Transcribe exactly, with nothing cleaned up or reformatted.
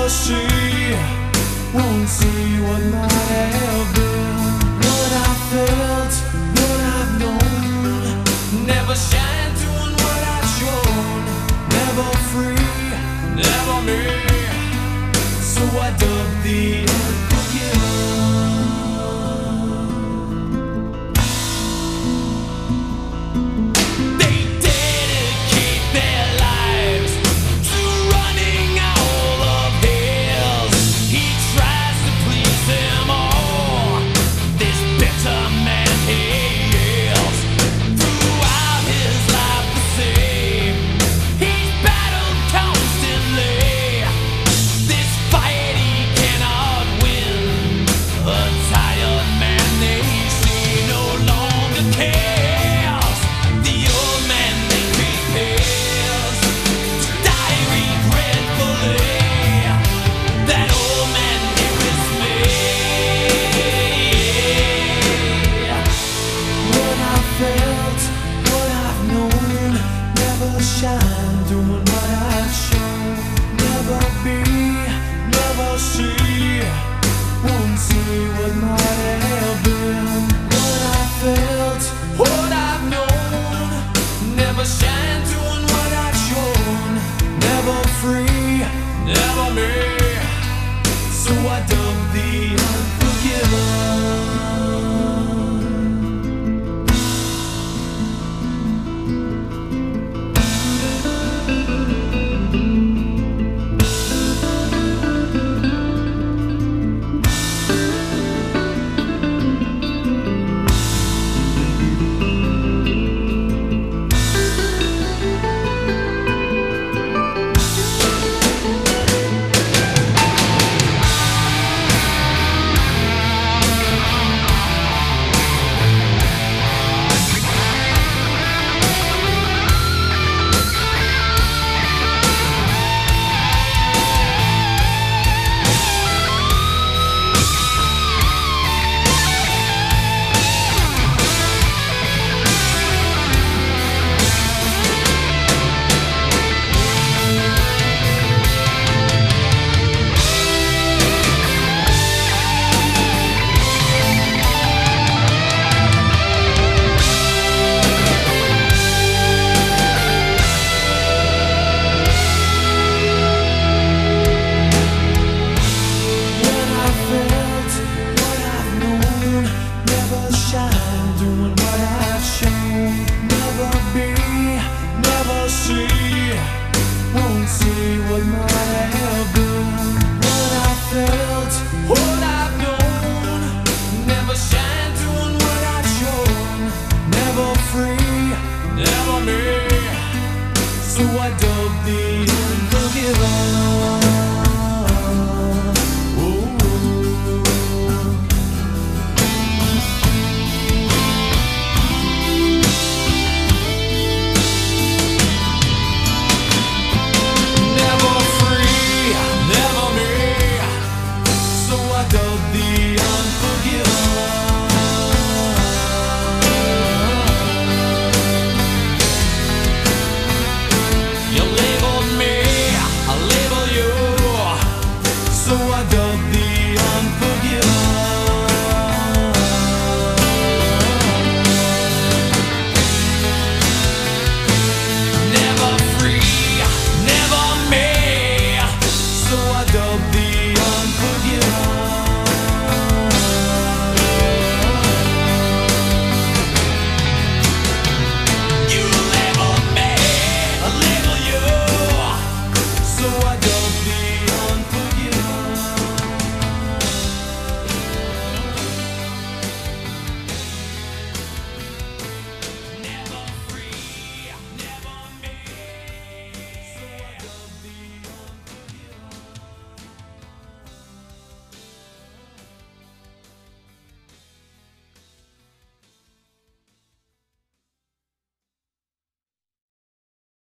see, won't see what might have been. What I felt, what I've known, never shine doing what I've shown. Never free, never me. So I dug the unforgiven. Shine, doing what I've shown. Never be, never see, won't see what might have been. What I felt, what I've known, never shine, doing what I've shown. Never free, never me. So I dug the unforgiven. Doing what I've shown. Never be, never see, won't see what my